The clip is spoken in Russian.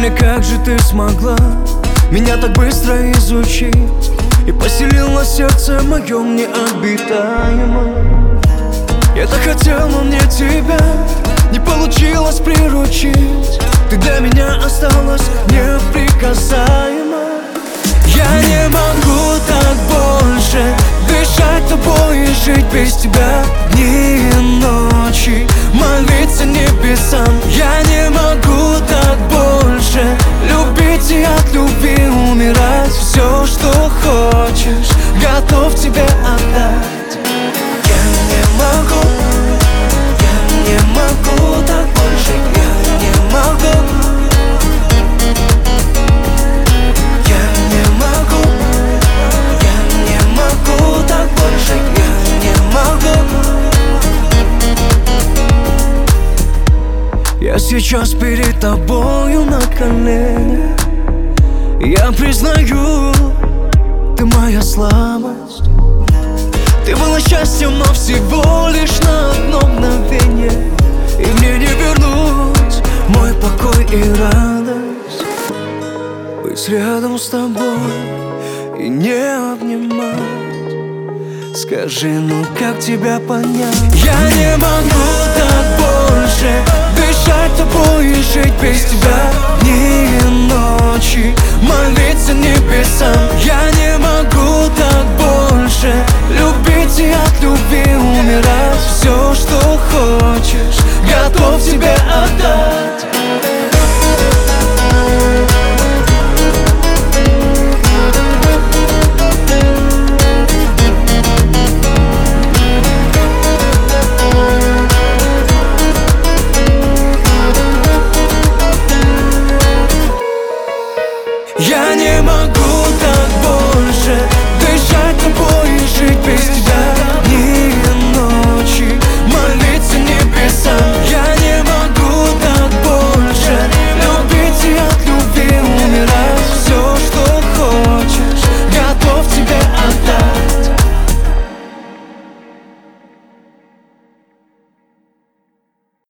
Или как же ты смогла меня так быстро изучить и поселила сердце моем необитаемом? Я так хотел, но мне тебя не получилось приручить. Ты для меня осталась неприкасаема. Я не могу так больше дышать тобой и жить без тебя дни и ночи, молиться небесам. Я не могу так больше любить и от любви умирать. Все, что хочешь, готов тебе отдать. Я не могу так больше, я не могу. Я сейчас перед тобою на коленях. Я признаю, ты моя слабость. Ты была счастьем, но всего лишь на одно мгновение. И мне не вернуть мой покой и радость. Быть рядом с тобой и не обнимать. Скажи, ну как тебя понять? Я не могу так больше дышать тобой и жить без тебя дни и ночи, молиться небесам.